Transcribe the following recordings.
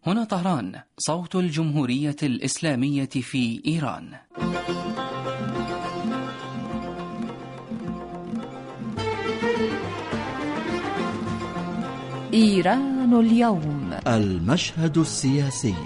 هنا طهران، صوت الجمهورية الإسلامية في إيران. إيران اليوم، المشهد السياسي.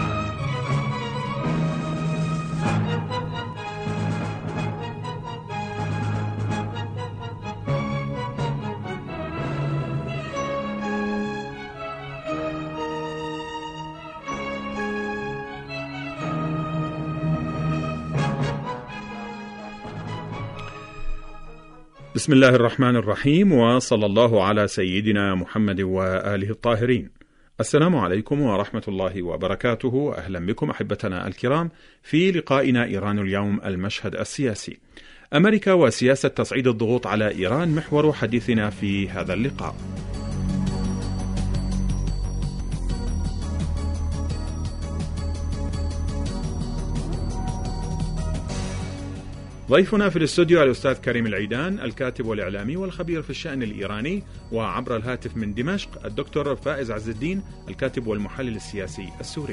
بسم الله الرحمن الرحيم، وصلى الله على سيدنا محمد وآله الطاهرين. السلام عليكم ورحمة الله وبركاته. أهلا بكم أحبتنا الكرام في لقائنا إيران اليوم، المشهد السياسي. أمريكا وسياسة تصعيد الضغوط على إيران محور حديثنا في هذا اللقاء. ضيفنا في الاستوديو الأستاذ كريم العيدان، الكاتب والإعلامي والخبير في الشأن الإيراني، وعبر الهاتف من دمشق الدكتور فائز عز الدين، الكاتب والمحلل السياسي السوري.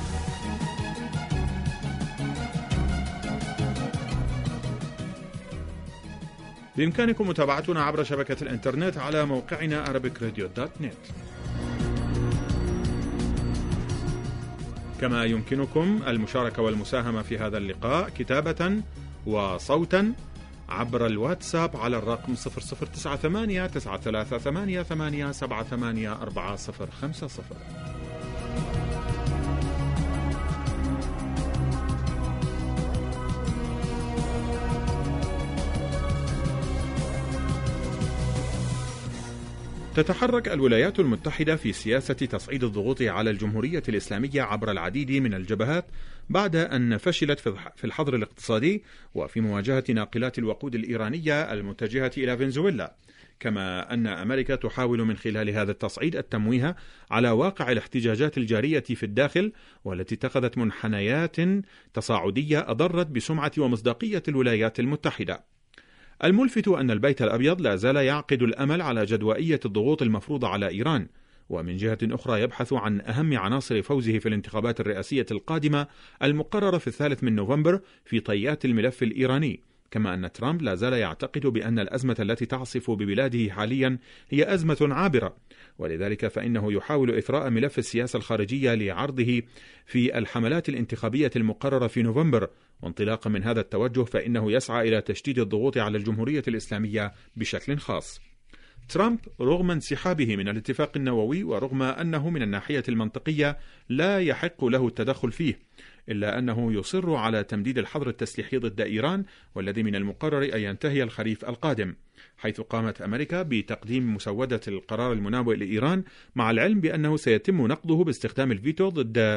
بإمكانكم متابعتنا عبر شبكة الإنترنت على موقعنا arabicradio.net، كما يمكنكم المشاركة والمساهمة في هذا اللقاء كتابة وصوتا عبر الواتساب على الرقم 0098-938-8878-4050. تتحرك الولايات المتحدة في سياسة تصعيد الضغوط على الجمهورية الإسلامية عبر العديد من الجبهات بعد أن فشلت في الحظر الاقتصادي وفي مواجهة ناقلات الوقود الإيرانية المتجهة إلى فنزويلا، كما أن أمريكا تحاول من خلال هذا التصعيد التمويه على واقع الاحتجاجات الجارية في الداخل، والتي اتخذت منحنيات تصاعدية أضرت بسمعة ومصداقية الولايات المتحدة. الملفت أن البيت الأبيض لا زال يعقد الأمل على جدوائية الضغوط المفروضة على إيران، ومن جهة أخرى يبحث عن أهم عناصر فوزه في الانتخابات الرئاسية القادمة المقررة في 3 نوفمبر في طيات الملف الإيراني، كما أن ترامب لا زال يعتقد بأن الأزمة التي تعصف ببلاده حاليا هي أزمة عابرة، ولذلك فإنه يحاول إثراء ملف السياسة الخارجية لعرضه في الحملات الانتخابية المقررة في نوفمبر. وانطلاقا من هذا التوجه فإنه يسعى إلى تشديد الضغوط على الجمهورية الإسلامية بشكل خاص. ترامب رغم انسحابه من الاتفاق النووي، ورغم أنه من الناحية المنطقية لا يحق له التدخل فيه، إلا أنه يصر على تمديد الحظر التسليحي ضد إيران، والذي من المقرر أن ينتهي الخريف القادم، حيث قامت أمريكا بتقديم مسودة القرار المناوئ لإيران، مع العلم بأنه سيتم نقضه باستخدام الفيتو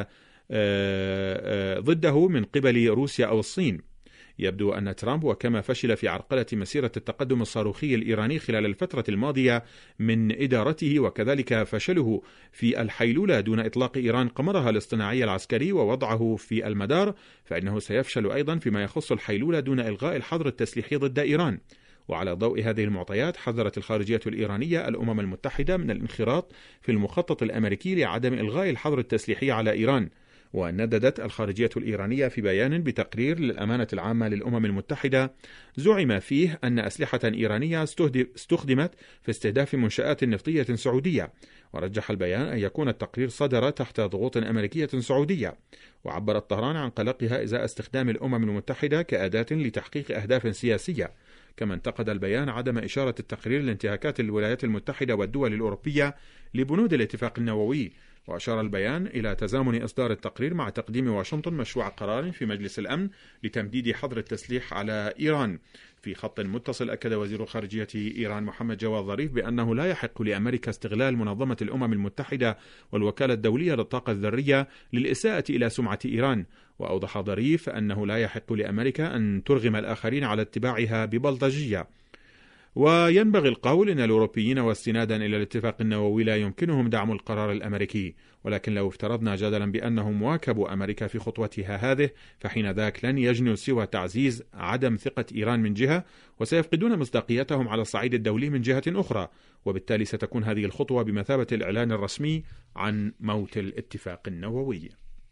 ضده من قبل روسيا أو الصين. يبدو أن ترامب، وكما فشل في عرقلة مسيرة التقدم الصاروخي الإيراني خلال الفترة الماضية من إدارته، وكذلك فشله في الحيلولة دون إطلاق إيران قمرها الاصطناعي العسكري ووضعه في المدار، فإنه سيفشل أيضا فيما يخص الحيلولة دون إلغاء الحظر التسليحي ضد إيران. وعلى ضوء هذه المعطيات حذرت الخارجية الإيرانية الأمم المتحدة من الانخراط في المخطط الأمريكي لعدم إلغاء الحظر التسليحي على إيران. ونددت الخارجية الإيرانية في بيان بتقرير للأمانة العامة للأمم المتحدة زعم فيه أن أسلحة إيرانية استخدمت في استهداف منشآت نفطية سعودية، ورجح البيان أن يكون التقرير صدر تحت ضغوط أمريكية سعودية. وعبرت طهران عن قلقها إزاء استخدام الأمم المتحدة كأداة لتحقيق أهداف سياسية، كما انتقد البيان عدم إشارة التقرير لانتهاكات الولايات المتحدة والدول الأوروبية لبنود الاتفاق النووي. وأشار البيان إلى تزامن إصدار التقرير مع تقديم واشنطن مشروع قرار في مجلس الأمن لتمديد حظر التسليح على إيران. في خط متصل أكد وزير خارجية إيران محمد جواد ظريف بأنه لا يحق لأمريكا استغلال منظمة الأمم المتحدة والوكالة الدولية للطاقة الذرية للإساءة إلى سمعة إيران. وأوضح ظريف أنه لا يحق لأمريكا أن ترغم الآخرين على اتباعها ببلطجية. وينبغي القول أن الأوروبيين واستنادا إلى الاتفاق النووي لا يمكنهم دعم القرار الأمريكي، ولكن لو افترضنا جدلا بأنهم واكبوا أمريكا في خطوتها هذه، فحين ذاك لن يجنوا سوى تعزيز عدم ثقة إيران من جهة، وسيفقدون مصداقيتهم على الصعيد الدولي من جهة أخرى، وبالتالي ستكون هذه الخطوة بمثابة الإعلان الرسمي عن موت الاتفاق النووي.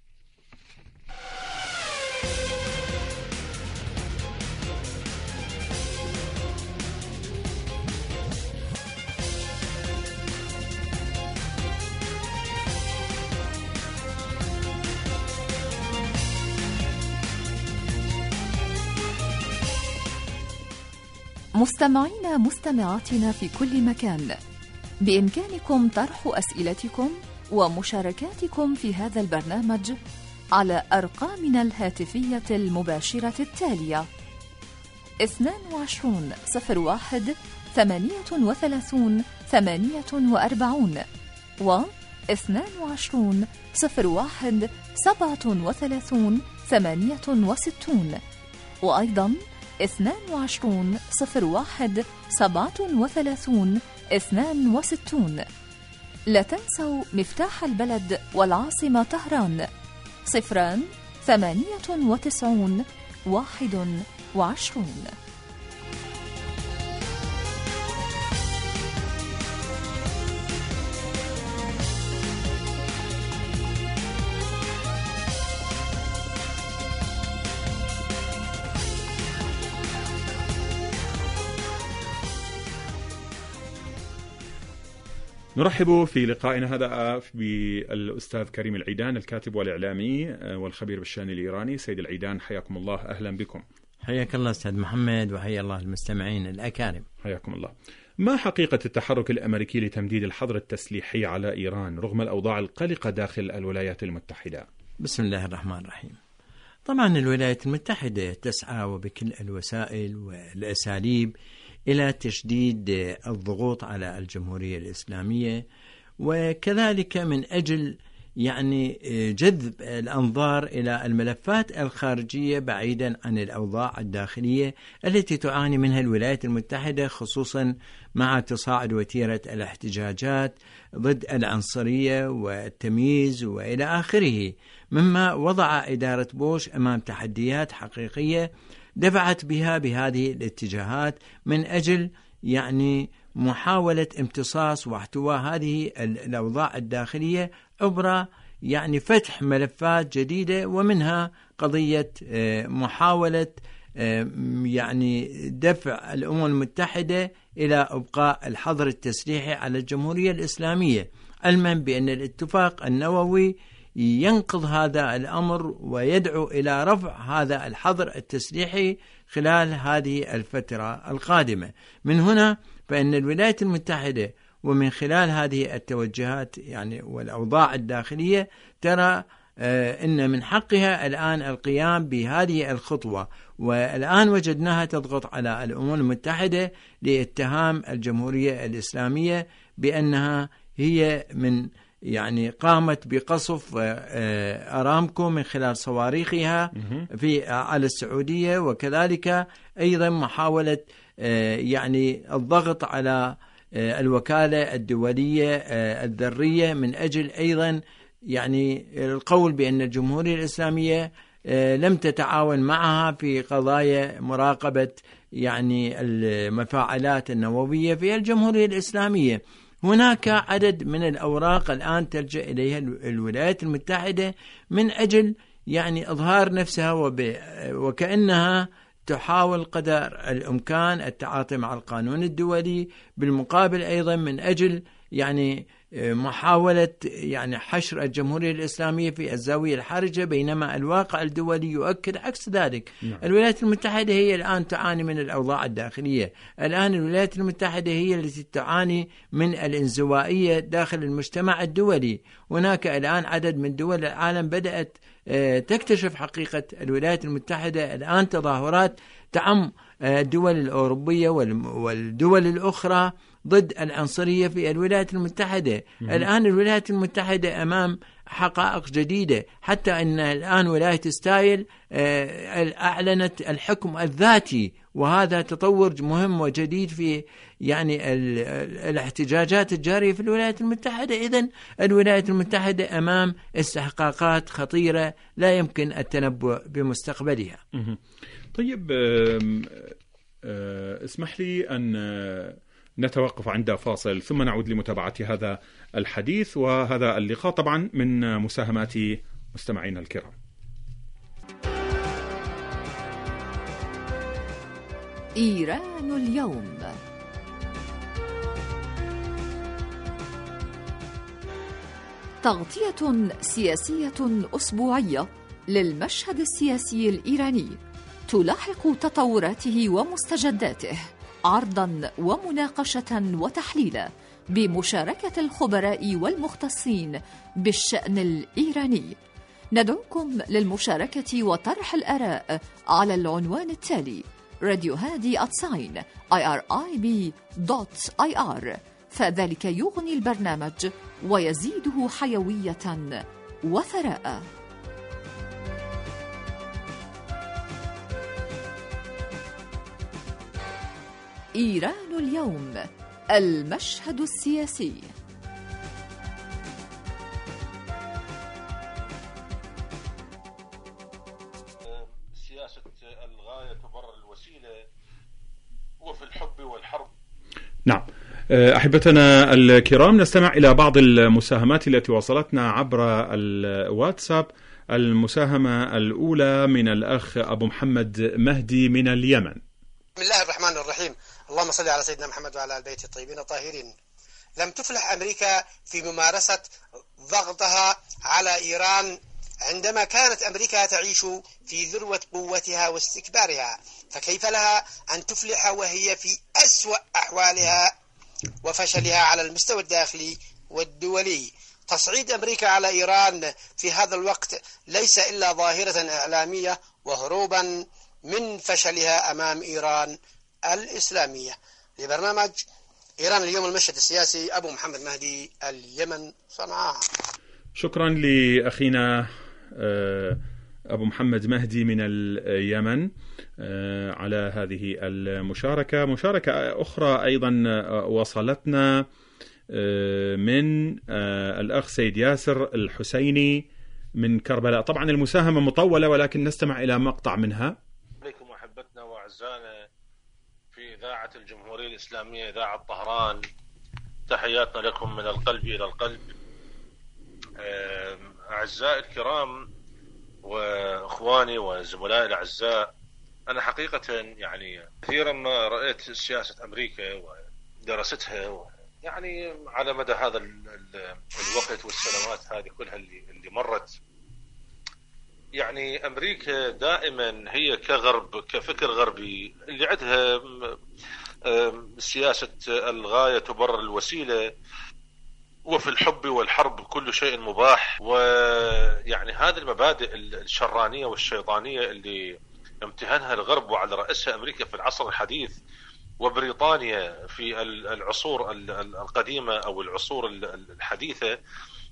مستمعينا مستمعاتنا في كل مكان، بإمكانكم طرح أسئلتكم ومشاركاتكم في هذا البرنامج على أرقامنا الهاتفية المباشرة التالية: 22 01 38 48 و 22 01 37 68 وأيضا 22 01 37 62. لا تنسوا مفتاح البلد والعاصمة طهران 098 21. نرحب في لقائنا هذا بالأستاذ كريم العيدان، الكاتب والإعلامي والخبير بالشأن الإيراني. سيد العيدان، حياكم الله، أهلا بكم. حياك الله أستاذ محمد، وحيا الله المستمعين الأكارم. حياكم الله. ما حقيقة التحرك الأمريكي لتمديد الحظر التسليحي على إيران رغم الأوضاع القلقة داخل الولايات المتحدة؟ بسم الله الرحمن الرحيم. طبعا الولايات المتحدة تسعى وبكل الوسائل والأساليب إلى تشديد الضغوط على الجمهورية الإسلامية، وكذلك من أجل جذب الأنظار إلى الملفات الخارجية بعيدا عن الأوضاع الداخلية التي تعاني منها الولايات المتحدة، خصوصا مع تصاعد وتيرة الاحتجاجات ضد العنصرية والتمييز وإلى آخره، مما وضع إدارة بوش أمام تحديات حقيقية دفعت بها بهذه الاتجاهات من أجل محاولة امتصاص واحتواء هذه الأوضاع الداخلية عبر فتح ملفات جديدة، ومنها قضية محاولة دفع الأمم المتحدة إلى إبقاء الحظر التسليحي على الجمهورية الإسلامية، علما بأن الاتفاق النووي ينقض هذا الأمر ويدعو إلى رفع هذا الحظر التسليحي خلال هذه الفترة القادمة. من هنا فإن الولايات المتحدة ومن خلال هذه التوجهات والأوضاع الداخلية ترى إن من حقها الآن القيام بهذه الخطوة، والآن وجدناها تضغط على الأمم المتحدة لاتهام الجمهورية الإسلامية بأنها هي من قامت بقصف أرامكو من خلال صواريخها على السعودية، وكذلك أيضا محاولة الضغط على الوكالة الدولية الذرية من أجل أيضا القول بأن الجمهورية الإسلامية لم تتعاون معها في قضايا مراقبة المفاعلات النووية في الجمهورية الإسلامية. هناك عدد من الأوراق الآن تلجأ إليها الولايات المتحدة من أجل إظهار نفسها وكأنها تحاول قدر الإمكان التعاطي مع القانون الدولي، بالمقابل أيضا من أجل محاولة حشر الجمهورية الإسلامية في الزاوية الحرجة، بينما الواقع الدولي يؤكد عكس ذلك. الولايات المتحدة هي الآن تعاني من الأوضاع الداخلية، الآن الولايات المتحدة هي التي تعاني من الانزوائية داخل المجتمع الدولي. هناك الآن عدد من دول العالم بدأت تكتشف حقيقة الولايات المتحدة، الآن تظاهرات تعم الدول الأوروبية والدول الأخرى ضد العنصرية في الولايات المتحدة. الآن الولايات المتحدة أمام حقائق جديدة، حتى أن الآن ولاية ستايل أعلنت الحكم الذاتي، وهذا تطور مهم وجديد في يعني الاحتجاجات الجارية في الولايات المتحدة. إذن الولايات المتحدة أمام استحقاقات خطيرة لا يمكن التنبؤ بمستقبلها. طيب، اسمح لي أن نتوقف عند فاصل ثم نعود لمتابعة هذا الحديث وهذا اللقاء طبعا من مساهمات مستمعينا الكرام. إيران اليوم. تغطية سياسية أسبوعية للمشهد السياسي الإيراني تلاحق تطوراته ومستجداته، عرضا ومناقشة وتحليلا بمشاركة الخبراء والمختصين بالشأن الإيراني. ندعوكم للمشاركة وطرح الآراء على العنوان التالي: راديو هادي @irib.ir، فذلك يغني البرنامج ويزيده حيوية وثراء. إيران اليوم، المشهد السياسي. سياسة الغاية تبرر الوسيلة، وفي الحب والحرب. نعم أحبتنا الكرام، نستمع إلى بعض المساهمات التي وصلتنا عبر الواتساب. المساهمة الأولى من الأخ أبو محمد مهدي من اليمن. بسم الله الرحمن الرحيم. اللهم صل على سيدنا محمد وعلى آل بيته الطيبين الطاهرين. لم تفلح أمريكا في ممارسة ضغطها على إيران عندما كانت أمريكا تعيش في ذروة قوتها واستكبارها، فكيف لها أن تفلح وهي في أسوأ أحوالها وفشلها على المستوى الداخلي والدولي؟ تصعيد أمريكا على إيران في هذا الوقت ليس إلا ظاهرة إعلامية وهروبا من فشلها أمام إيران الإسلامية. لبرنامج إيران اليوم، المشهد السياسي، أبو محمد مهدي، اليمن، صنعاء. شكرا لأخينا أبو محمد مهدي من اليمن على هذه المشاركة. مشاركة أخرى أيضا وصلتنا من الأخ سيد ياسر الحسيني من كربلاء. طبعا المساهمة مطولة ولكن نستمع إلى مقطع منها. عليكم أحبتنا وأعزائنا في إذاعة الجمهورية الإسلامية، إذاعة طهران، تحياتنا لكم من القلب إلى القلب. أعزائي الكرام وإخواني وزملائي الأعزاء، أنا حقيقة يعني كثيرا ما رأيت سياسة أمريكا ودراستها يعني على مدى هذا الوقت والسنوات هذه كلها اللي مرت. يعني أمريكا دائما هي كغرب، كفكر غربي، اللي عندها سياسة الغاية تبرر الوسيلة، وفي الحب والحرب كل شيء مباح. ويعني هذه المبادئ الشرانية والشيطانية اللي امتهنها الغرب وعلى رأسها أمريكا في العصر الحديث، وبريطانيا في العصور القديمة أو العصور الحديثة.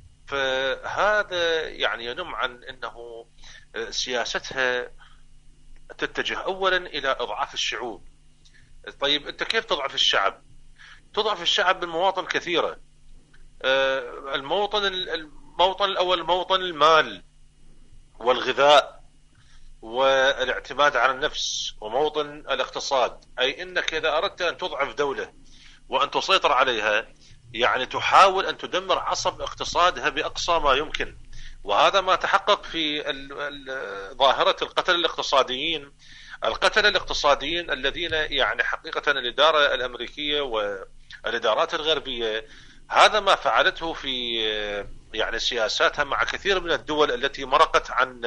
فهذا يعني ينم عن أنه سياستها تتجه أولا إلى إضعاف الشعوب. طيب أنت كيف تضعف الشعب؟ تضعف الشعب بالمواطن كثيرة. الموطن الأول موطن المال والغذاء والاعتماد على النفس، وموطن الاقتصاد. أي أنك إذا أردت أن تضعف دولة وأن تسيطر عليها، يعني تحاول أن تدمر عصب اقتصادها بأقصى ما يمكن. وهذا ما تحقق في ظاهرة القتلة الاقتصاديين الذين يعني حقيقة الإدارة الأمريكية والإدارات الغربية هذا ما فعلته في يعني سياساتها مع كثير من الدول التي مرقت عن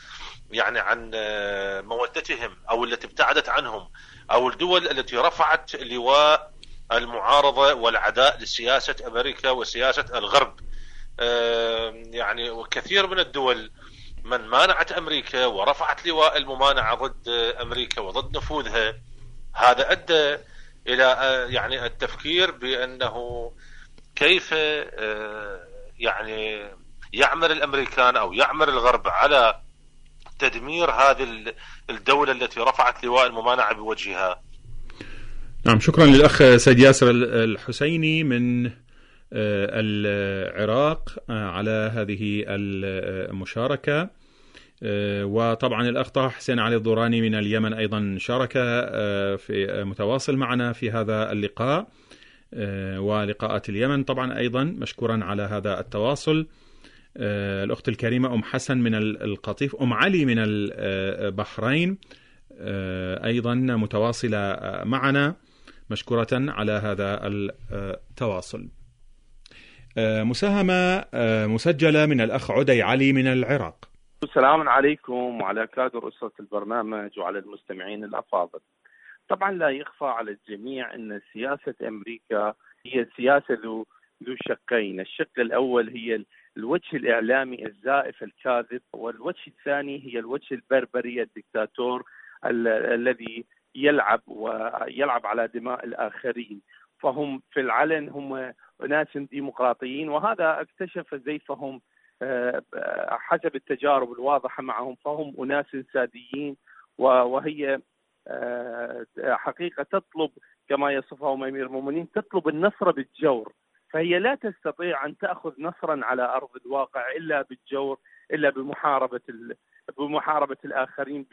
مودتهم، أو التي ابتعدت عنهم، أو الدول التي رفعت لواء المعارضة والعداء لسياسة أمريكا وسياسة الغرب. يعني وكثير من الدول من مانعت أمريكا ورفعت لواء الممانعة ضد أمريكا وضد نفوذها، هذا أدى إلى يعني التفكير بأنه كيف يعني يعمل الأمريكان أو يعمل الغرب على تدمير هذه الدولة التي رفعت لواء الممانعة بوجهها. نعم، شكرا للأخ سيد ياسر الحسيني من العراق على هذه المشاركة. وطبعا الأخ طه حسين علي الضوراني من اليمن أيضا شارك في متواصل معنا في هذا اللقاء ولقاءات اليمن طبعا أيضا مشكورا على هذا التواصل. الأخت الكريمة أم حسن من القطيف، أم علي من البحرين أيضا متواصلة معنا، مشكورة على هذا التواصل. مساهمة مسجلة من الأخ عدي علي من العراق. السلام عليكم وعلى كادر أسرة البرنامج وعلى المستمعين الأفاضل. طبعا لا يخفى على الجميع أن سياسة أمريكا هي سياسة ذو شقين. الشق الأول هي الوجه الإعلامي الزائف الكاذب، والوجه الثاني هي الوجه البربري الدكتاتور الذي يلعب على دماء الآخرين. فهم في العلن هم ناس ديمقراطيين، وهذا اكتشف زيفهم حسب التجارب الواضحة معهم، فهم أناس ساديين، وهي حقيقة تطلب كما يصفهم أمير المؤمنين تطلب النصر بالجور، فهي لا تستطيع أن تأخذ نصرا على أرض الواقع إلا بالجور، إلا بمحاربة الآخرين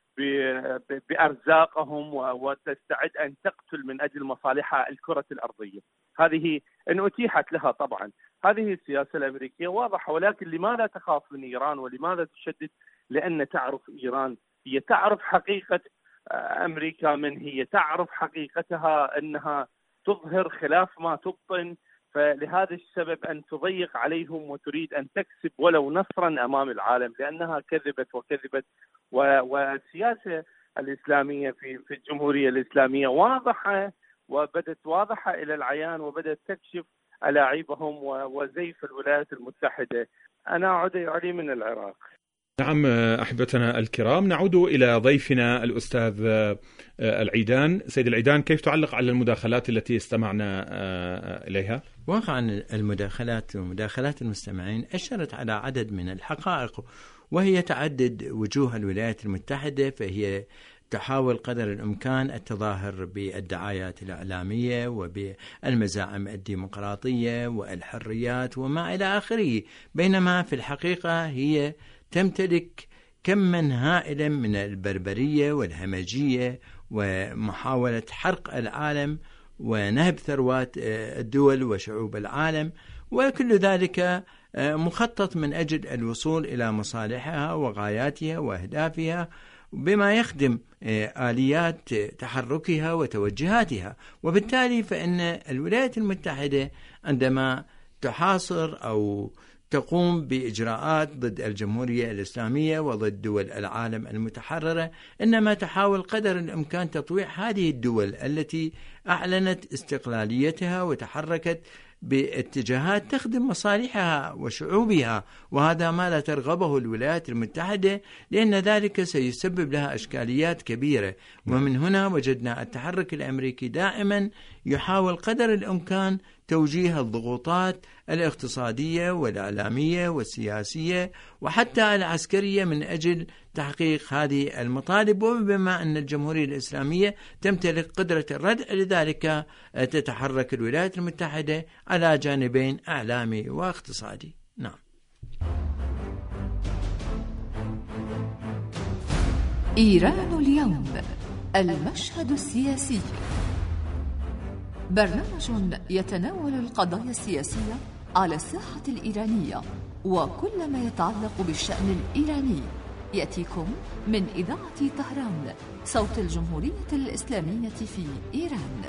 بأرزاقهم، وتستعد أن تقتل من أجل مصالحها الكرة الأرضية. هذه إن أتيحت لها طبعا. هذه السياسة الأمريكية واضحة، ولكن لماذا تخاف من إيران ولماذا تشدد؟ لأن تعرف إيران، هي تعرف حقيقة أمريكا من هي، تعرف حقيقتها أنها تظهر خلاف ما تبطن، فلهذا السبب أن تضيق عليهم وتريد أن تكسب ولو نصرا أمام العالم، لأنها كذبت. والسياسة الإسلامية في الجمهورية الإسلامية واضحة، وبدت واضحة إلى العيان، وبدت تكشف ألاعيبهم وزيف الولايات المتحدة. أنا عدي علي من العراق. نعم أحبتنا الكرام، نعود إلى ضيفنا الأستاذ العيدان. سيد العيدان، كيف تعلق على المداخلات التي استمعنا إليها؟ واقعا المداخلات ومداخلات المستمعين أشرت على عدد من الحقائق، وهي تعدد وجوه الولايات المتحدة، فهي تحاول قدر الإمكان التظاهر بالدعايات الإعلامية وبالمزاعم الديمقراطية والحريات وما إلى آخره، بينما في الحقيقة هي تمتلك كما هائلا من البربرية والهمجية ومحاولة حرق العالم ونهب ثروات الدول وشعوب العالم، وكل ذلك مخطط من أجل الوصول إلى مصالحها وغاياتها وأهدافها بما يخدم آليات تحركها وتوجهاتها. وبالتالي فإن الولايات المتحدة عندما تحاصر أو تقوم بإجراءات ضد الجمهورية الإسلامية وضد دول العالم المتحررة، إنما تحاول قدر الإمكان تطويع هذه الدول التي أعلنت استقلاليتها وتحركت باتجاهات تخدم مصالحها وشعوبها، وهذا ما لا ترغبه الولايات المتحدة، لأن ذلك سيسبب لها أشكاليات كبيرة. ومن هنا وجدنا التحرك الأمريكي دائما يحاول قدر الإمكان توجيه الضغوطات الاقتصادية والإعلامية والسياسية وحتى العسكرية من أجل تحقيق هذه المطالب. وبما أن الجمهورية الإسلامية تمتلك قدرة الردع، لذلك تتحرك الولايات المتحدة على جانبين إعلامي واقتصادي. نعم. إيران اليوم، المشهد السياسي، برنامج يتناول القضايا السياسية على الساحة الإيرانية وكل ما يتعلق بالشأن الإيراني، يأتيكم من إذاعة طهران، صوت الجمهورية الإسلامية في إيران.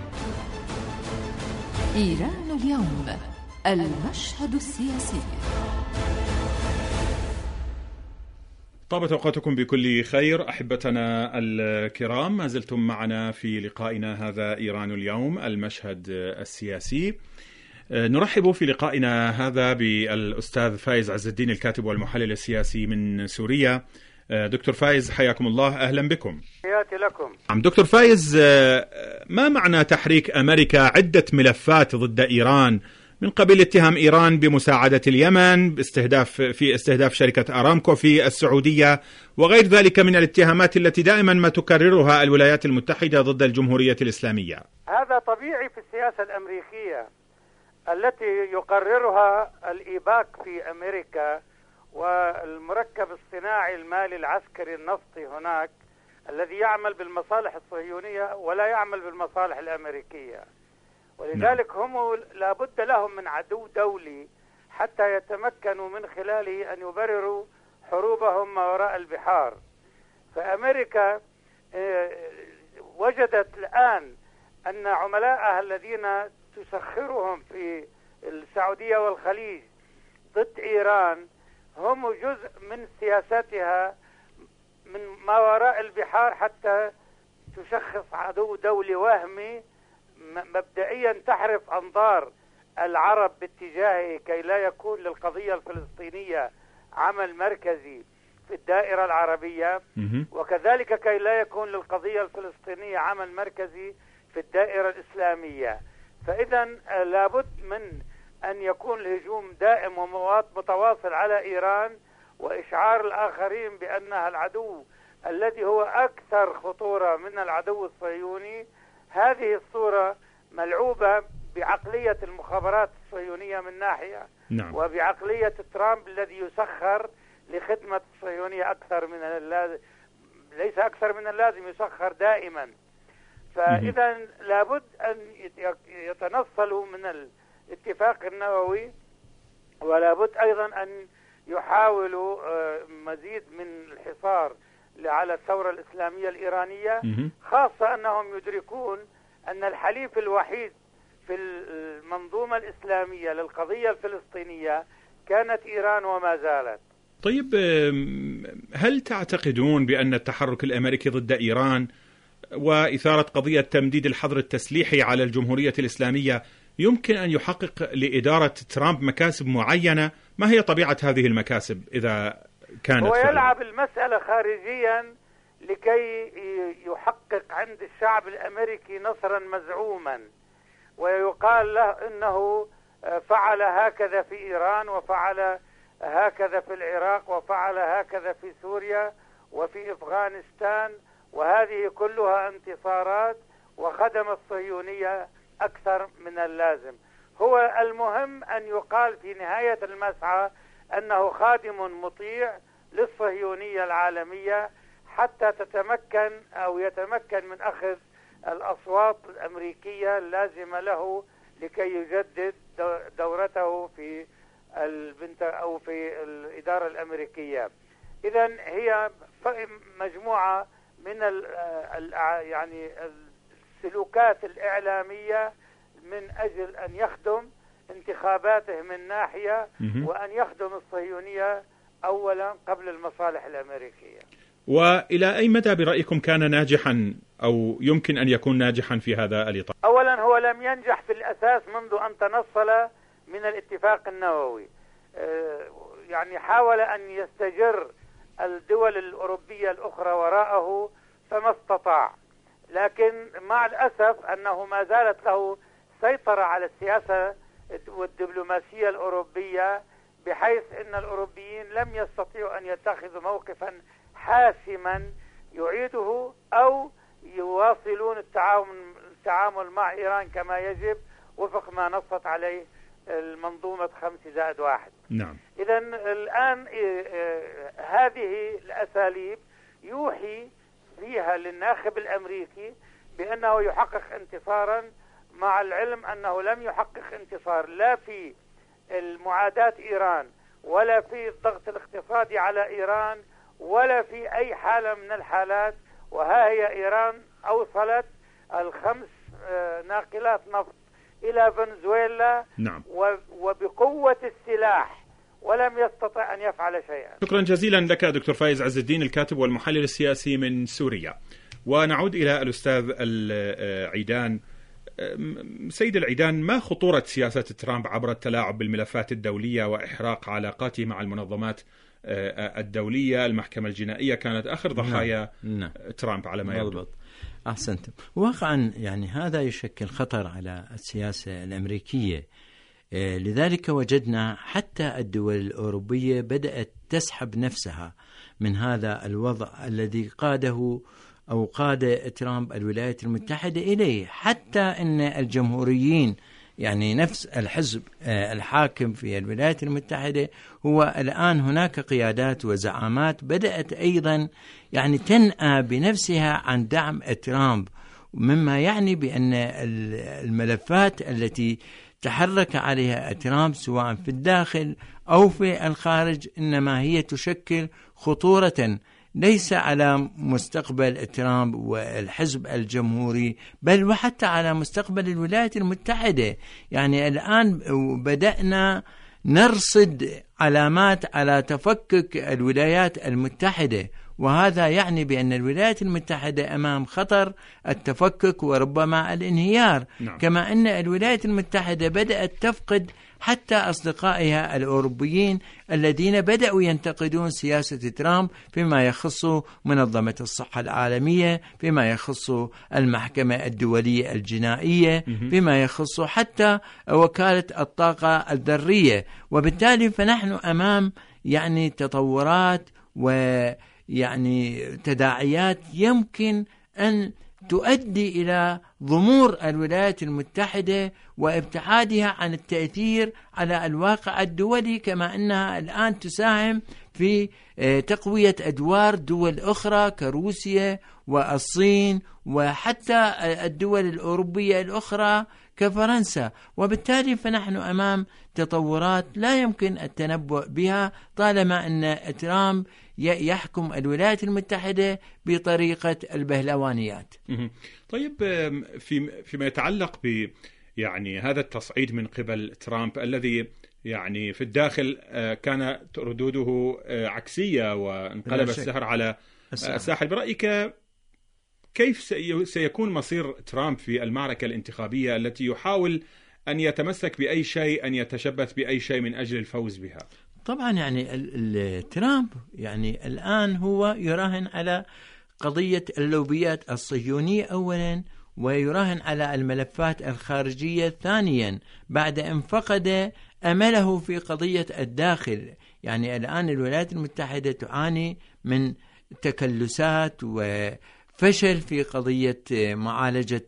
إيران اليوم، المشهد السياسي. طابت أوقاتكم بكل خير أحبتنا الكرام، ما زلتم معنا في لقائنا هذا إيران اليوم، المشهد السياسي. نرحب في لقائنا هذا بالأستاذ فايز عز الدين، الكاتب والمحلل السياسي من سوريا. دكتور فايز حياكم الله، أهلا بكم. حياتي لكم. دكتور فايز، ما معنى تحريك أمريكا عدة ملفات ضد إيران من قبيل اتهام إيران بمساعدة اليمن في استهداف شركة أرامكو في السعودية وغير ذلك من الاتهامات التي دائما ما تكررها الولايات المتحدة ضد الجمهورية الإسلامية؟ هذا طبيعي في السياسة الأمريكية التي يقررها الإيباك في أمريكا والمركب الصناعي المالي العسكري النفطي هناك الذي يعمل بالمصالح الصهيونية ولا يعمل بالمصالح الأمريكية، ولذلك هم لابد لهم من عدو دولي حتى يتمكنوا من خلاله أن يبرروا حروبهم ما وراء البحار. فأمريكا وجدت الآن أن عملائها الذين تسخرهم في السعودية والخليج ضد إيران هم جزء من سياستها من ما وراء البحار حتى تشخص عدو دولي وهمي مبدئيا تحرف أنظار العرب باتجاهه كي لا يكون للقضية الفلسطينية عمل مركزي في الدائرة العربية، وكذلك كي لا يكون للقضية الفلسطينية عمل مركزي في الدائرة الإسلامية. فإذا لابد من أن يكون الهجوم دائم ومتواصل على إيران وإشعار الآخرين بأنها العدو الذي هو أكثر خطورة من العدو الصهيوني. هذه الصورة ملعوبة بعقلية المخابرات الصهيونية من ناحية، نعم. وبعقلية ترامب الذي يسخر لخدمة الصهيونية أكثر من اللازم، ليس أكثر من اللازم، يسخر دائما. فإذا لابد أن يتنصلوا من الاتفاق النووي، ولابد أيضا أن يحاولوا مزيد من الحصار على الثورة الإسلامية الإيرانية، خاصة أنهم يدركون أن الحليف الوحيد في المنظومة الإسلامية للقضية الفلسطينية كانت إيران وما زالت. طيب، هل تعتقدون بأن التحرك الأمريكي ضد إيران وإثارة قضية تمديد الحظر التسليحي على الجمهورية الإسلامية يمكن أن يحقق لإدارة ترامب مكاسب معينة؟ ما هي طبيعة هذه المكاسب إذا كانت؟ هو يلعب المسألة خارجيا لكي يحقق عند الشعب الأمريكي نصرا مزعوما، ويقال له إنه فعل هكذا في إيران وفعل هكذا في العراق وفعل هكذا في سوريا وفي أفغانستان، وهذه كلها انتصارات وخدم الصهيونية أكثر من اللازم. هو المهم أن يقال في نهاية المسعى أنه خادم مطيع للصهيونية العالمية حتى تتمكن أو يتمكن من أخذ الأصوات الأمريكية اللازمة له لكي يجدد دورته في أو في الإدارة الأمريكية. إذن هي مجموعة من يعني السلوكات الإعلامية من أجل أن يخدم انتخاباته من ناحية، وأن يخدم الصهيونية أولا قبل المصالح الأمريكية. وإلى أي مدى برأيكم كان ناجحا أو يمكن أن يكون ناجحا في هذا الإطار؟ أولا هو لم ينجح في الأساس منذ أن تنصل من الاتفاق النووي، يعني حاول أن يستجر الدول الأوروبية الأخرى وراءه فما استطاع، لكن مع الأسف أنه ما زالت له سيطرة على السياسة والدبلوماسية الأوروبية، بحيث أن الأوروبيين لم يستطيعوا أن يتخذوا موقفا حاسما يعيده أو يواصلون التعامل مع إيران كما يجب وفق ما نصت عليه المنظومة 5+1. نعم. إذن الآن هذه الأساليب يوحي فيها للناخب الأمريكي بأنه يحقق انتصارا، مع العلم أنه لم يحقق انتصار لا في المعاداة إيران ولا في الضغط الاقتصادي على إيران ولا في أي حالة من الحالات. وها هي إيران أوصلت 5 ناقلات نفط إلى فنزويلا، نعم. وبقوة السلاح، ولم يستطع أن يفعل شيئا. شكرا جزيلا لك دكتور فايز عز الدين، الكاتب والمحلل السياسي من سوريا. ونعود إلى الأستاذ عيدان. سيد العيدان، ما خطورة سياسة ترامب عبر التلاعب بالملفات الدولية وإحراق علاقاته مع المنظمات الدولية؟ المحكمة الجنائية كانت آخر ضحايا ترامب على ما يبدو. أحسنتم. واقعا يعني هذا يشكل خطر على السياسة الأمريكية، لذلك وجدنا حتى الدول الأوروبية بدأت تسحب نفسها من هذا الوضع الذي قاد ترامب الولايات المتحدة إليه، حتى أن الجمهوريين يعني نفس الحزب الحاكم في الولايات المتحدة هو الآن هناك قيادات وزعامات بدأت أيضا يعني تنأى بنفسها عن دعم ترامب، مما يعني بأن الملفات التي تحرك عليها ترامب سواء في الداخل أو في الخارج إنما هي تشكل خطورة ليس على مستقبل ترامب والحزب الجمهوري بل وحتى على مستقبل الولايات المتحدة. يعني الآن بدأنا نرصد علامات على تفكك الولايات المتحدة، وهذا يعني بأن الولايات المتحدة أمام خطر التفكك وربما الانهيار. كما أن الولايات المتحدة بدأت تفقد حتى أصدقائها الأوروبيين الذين بدأوا ينتقدون سياسة ترامب فيما يخص منظمة الصحة العالمية، فيما يخص المحكمة الدولية الجنائية، فيما يخص حتى وكالة الطاقة الذرية. وبالتالي فنحن أمام يعني تطورات ويعني تداعيات يمكن أن تؤدي إلى ضمور الولايات المتحدة وابتعادها عن التأثير على الواقع الدولي، كما أنها الآن تساهم في تقوية أدوار دول أخرى كروسيا والصين وحتى الدول الأوروبية الأخرى كفرنسا. وبالتالي فنحن أمام تطورات لا يمكن التنبؤ بها طالما أن ترامب يحكم الولايات المتحدة بطريقة البهلوانيات. طيب، فيما يتعلق ب يعني هذا التصعيد من قبل ترامب الذي يعني في الداخل كانت ردوده عكسية وانقلب السحر على الساحل، برأيك كيف سيكون مصير ترامب في المعركة الانتخابية التي يحاول أن يتمسك بأي شيء، أن يتشبث بأي شيء من أجل الفوز بها؟ طبعا يعني ترامب يعني الآن هو يراهن على قضية اللوبيات الصهيونية أولا، ويراهن على الملفات الخارجية ثانيا، بعد أن فقد أمله في قضية الداخل. يعني الآن الولايات المتحدة تعاني من تكلسات وفشل في قضية معالجة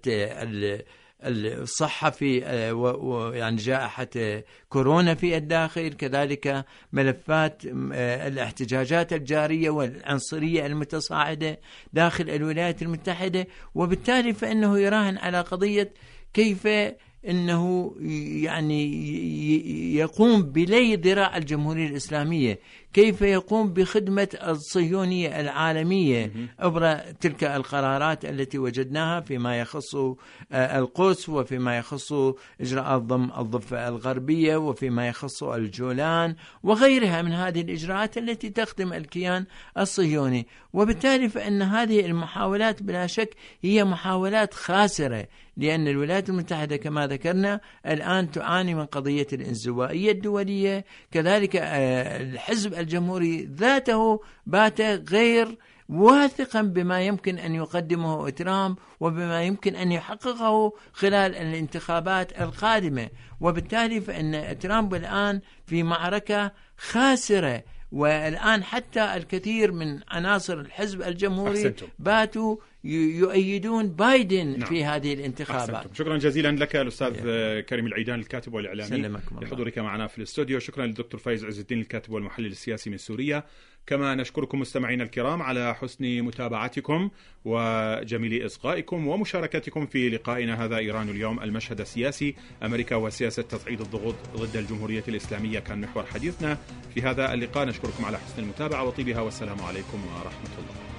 الصحة في يعني جائحة كورونا في الداخل، كذلك ملفات الاحتجاجات الجارية والعنصرية المتصاعدة داخل الولايات المتحدة. وبالتالي فإنه يراهن على قضية كيف إنه يعني يقوم بلي ذراع الجمهورية الإسلامية، كيف يقوم بخدمة الصهيونية العالمية عبر تلك القرارات التي وجدناها فيما يخص القدس، وفيما يخص إجراءات ضم الضفة الغربية، وفيما يخص الجولان وغيرها من هذه الإجراءات التي تخدم الكيان الصهيوني. وبالتالي فإن هذه المحاولات بلا شك هي محاولات خاسرة، لأن الولايات المتحدة كما ذكرنا الآن تعاني من قضية الانزوائية الدولية، كذلك الحزب الجمهوري ذاته بات غير واثقا بما يمكن أن يقدمه ترامب وبما يمكن أن يحققه خلال الانتخابات القادمة. وبالتالي فإن ترامب الآن في معركة خاسرة، والآن حتى الكثير من عناصر الحزب الجمهوري باتوا يؤيدون بايدن في هذه الانتخابات. أحسنتم. شكرا جزيلا لك الأستاذ كريم العيدان الكاتب والإعلامي لحضورك معنا في الاستوديو. شكرا للدكتور فايز عز الدين الكاتب والمحلل السياسي من سوريا. كما نشكركم مستمعينا الكرام على حسن متابعتكم وجميل إصغائكم ومشاركتكم في لقائنا هذا إيران اليوم، المشهد السياسي، أمريكا وسياسة تصعيد الضغوط ضد الجمهورية الإسلامية كان محور حديثنا في هذا اللقاء. نشكركم على حسن المتابعة وطيبها، والسلام عليكم ورحمة الله.